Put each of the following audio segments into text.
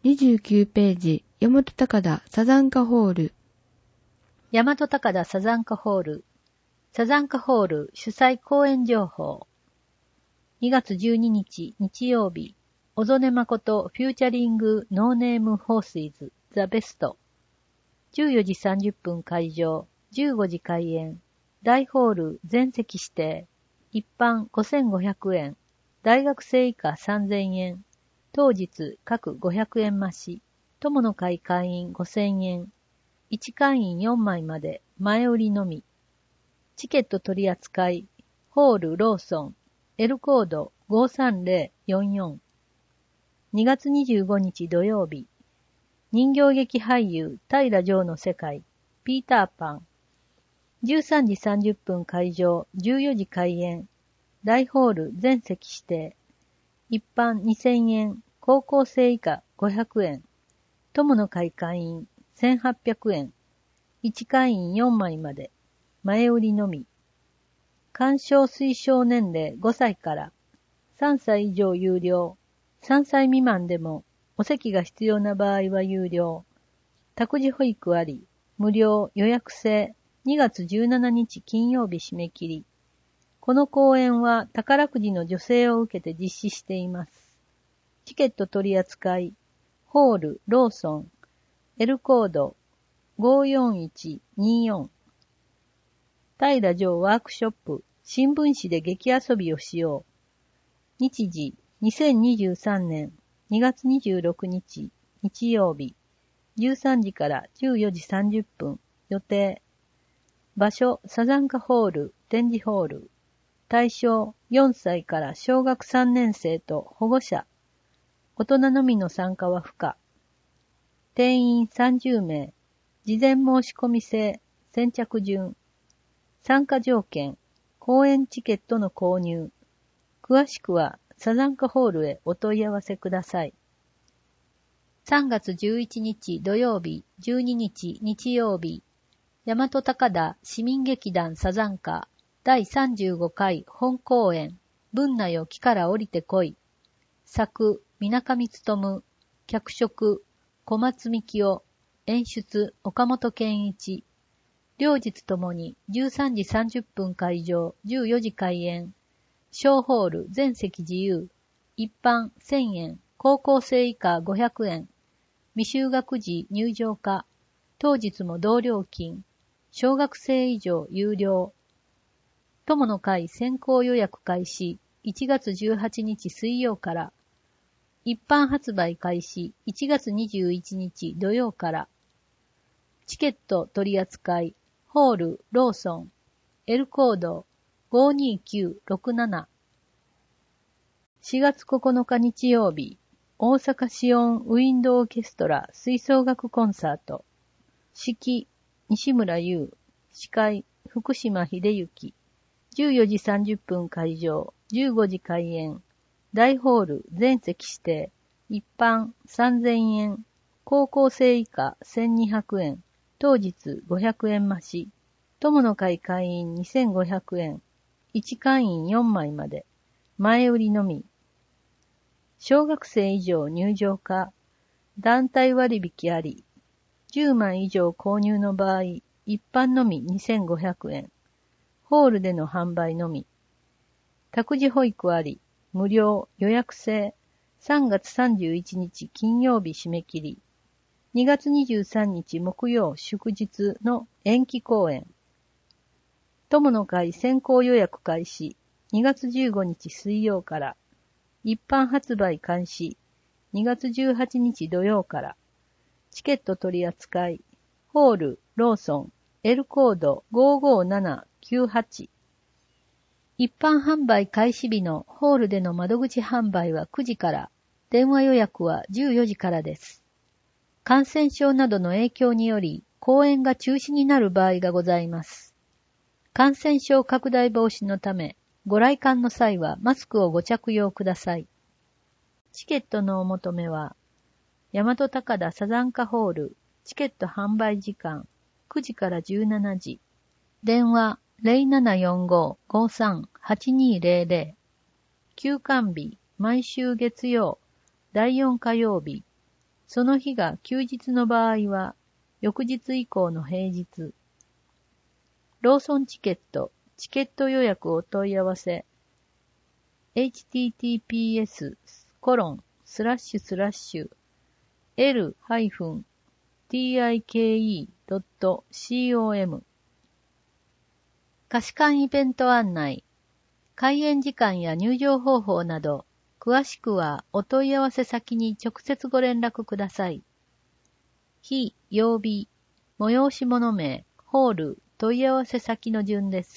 29ページ、大和高田サザンカホール。 大和高田サザンカホール。サザンカホール主催公演情報。2月12日日曜日、小曽根誠フューチャリングノーネームホースイズザベスト。14時30分会場、15時開演。大ホール全席指定。一般5500円。大学生以下3000円。当日各500円増し。友の会会員5000円。1会員4枚まで前売りのみ。チケット取扱い。ホールローソン。L コード53044。2月25日土曜日。人形劇俳優平城の世界。ピーターパン。13時30分会場、14時開演。大ホール全席指定。一般2000円、高校生以下500円。友の会会員1800円。1会員4枚まで。前売りのみ。鑑賞推奨年齢5歳から。3歳以上有料。3歳未満でも、お席が必要な場合は有料。託児保育あり。無料予約制。2月17日金曜日締め切り。この公演は宝くじの助成を受けて実施しています。チケット取扱い。ホール、ローソン。L コード54124。平城ワークショップ。新聞紙で劇遊びをしよう。日時、2023年2月26日、日曜日。13時から14時30分。予定。場所、サザンカホール、展示ホール。対象、4歳から小学3年生と保護者。大人のみの参加は不可。定員30名。事前申し込み制。先着順。参加条件。公演チケットの購入。詳しくは、サザンカホールへお問い合わせください。3月11日土曜日、12日日曜日。大和高田市民劇団サザンカ第35回本公演文なよ木から降りてこい。作水上勉。脚色小松幹夫。演出岡本健一。両日ともに13時30分会場、14時開演。小ホール全席自由。一般1000円。高校生以下500円。未就学時入場可。当日も同料金。小学生以上有料。友の会先行予約開始。1月18日水曜から。一般発売開始。1月21日土曜から。チケット取扱い。ホール、ローソン。L コード52967。4月9日日曜日。大阪シオンウィンドオーケストラ吹奏楽コンサート。指揮、西村優。司会、福島秀幸。14時30分会場。15時開演。大ホール全席指定。一般3000円。高校生以下1200円。当日500円増し。友の会会員2500円。1会員4枚まで。前売りのみ。小学生以上入場可。団体割引あり。10枚以上購入の場合、一般のみ2500円。ホールでの販売のみ。託児保育あり。無料予約制。3月31日金曜日締め切り。2月23日木曜祝日の延期公演。友の会先行予約開始。2月15日水曜から。一般発売開始。2月18日土曜から。チケット取扱い。ホール、ローソン、L コード55798。一般販売開始日のホールでの窓口販売は9時から。電話予約は14時からです。感染症などの影響により、公演が中止になる場合がございます。感染症拡大防止のため、ご来館の際はマスクをご着用ください。チケットのお求めは、大和高田サザンカホール、チケット販売時間、9時から17時。電話、0745-53-8200。休館日、毎週月曜、第4火曜日。 その日が休日の場合は、翌日以降の平日。ローソンチケット、チケット予約お問い合わせ。https://l-tike.com 貸し館イベント案内。開演時間や入場方法など、詳しくはお問い合わせ先に直接ご連絡ください。日、曜日、催し物名、ホール、問い合わせ先の順です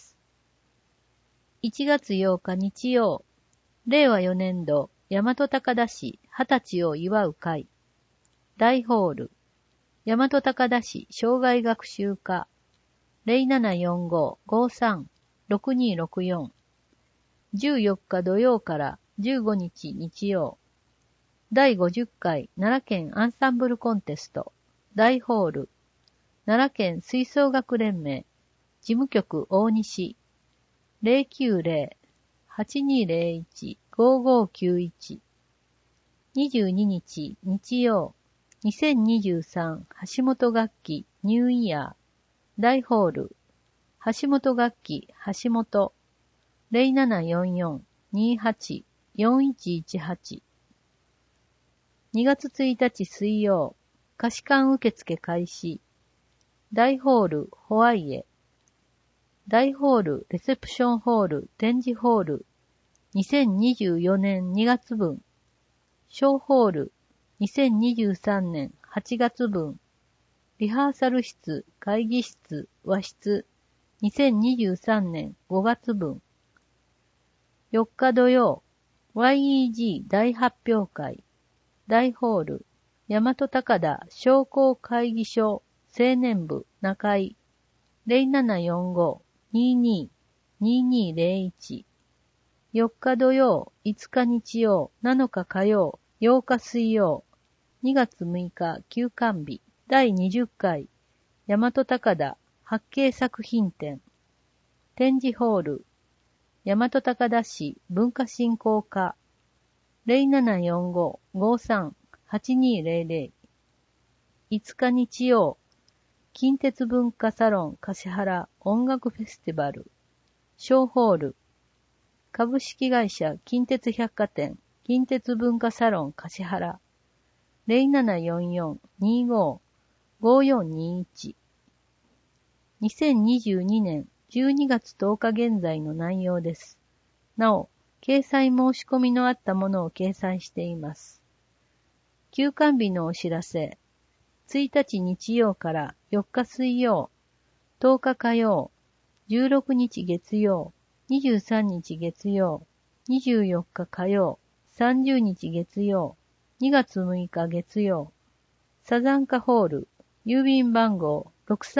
。1月8日日曜、令和4年度、大和高田市20歳を祝う会。大ホール、大和高田市障害学習課、0745-53-6264。14日土曜から15日日曜。第50回奈良県アンサンブルコンテスト。大ホール。奈良県吹奏楽連盟。事務局大西。090-8201-5591。22日日曜。2023橋本楽器ニューイヤー。大ホール。橋本楽器橋本。0744-28-4118。2月1日水曜、貸し館受付開始。大ホール、ホワイエ。大ホール、レセプションホール、展示ホール。2024年2月分。小ホール、2023年8月分。リハーサル室、会議室、和室。2023年5月分。4日土曜、YEG 大発表会。大ホール、大和高田商工会議所青年部中井。0745-22-2201。4日土曜、5日日曜、7日火曜、8日水曜。2月6日休館日。第20回、大和高田八景作品展。展示ホール、大和高田市文化振興課。0745-53-8200。5日日曜、近鉄文化サロン橿原音楽フェスティバル。小ホール、株式会社近鉄百貨店近鉄文化サロン橿原。0744-25-5421。2022年12月10日現在の内容です。なお、掲載申し込みのあったものを掲載しています。休館日のお知らせ。1日日曜から4日水曜、10日火曜、16日月曜、23日月曜、24日火曜、30日月曜、2月6日月曜。サザンカホール、郵便番号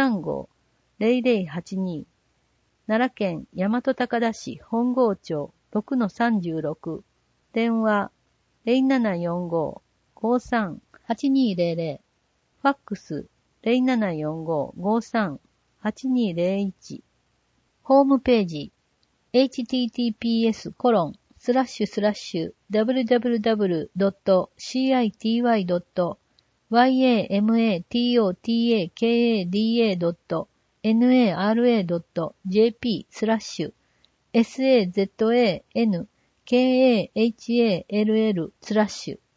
635-0082。奈良県大和高田市本郷町 6-36。電話 0745-53-8200。ファックス 0745-53-8201。ホームページ https://www.city.yamatada.jp/sazankhall/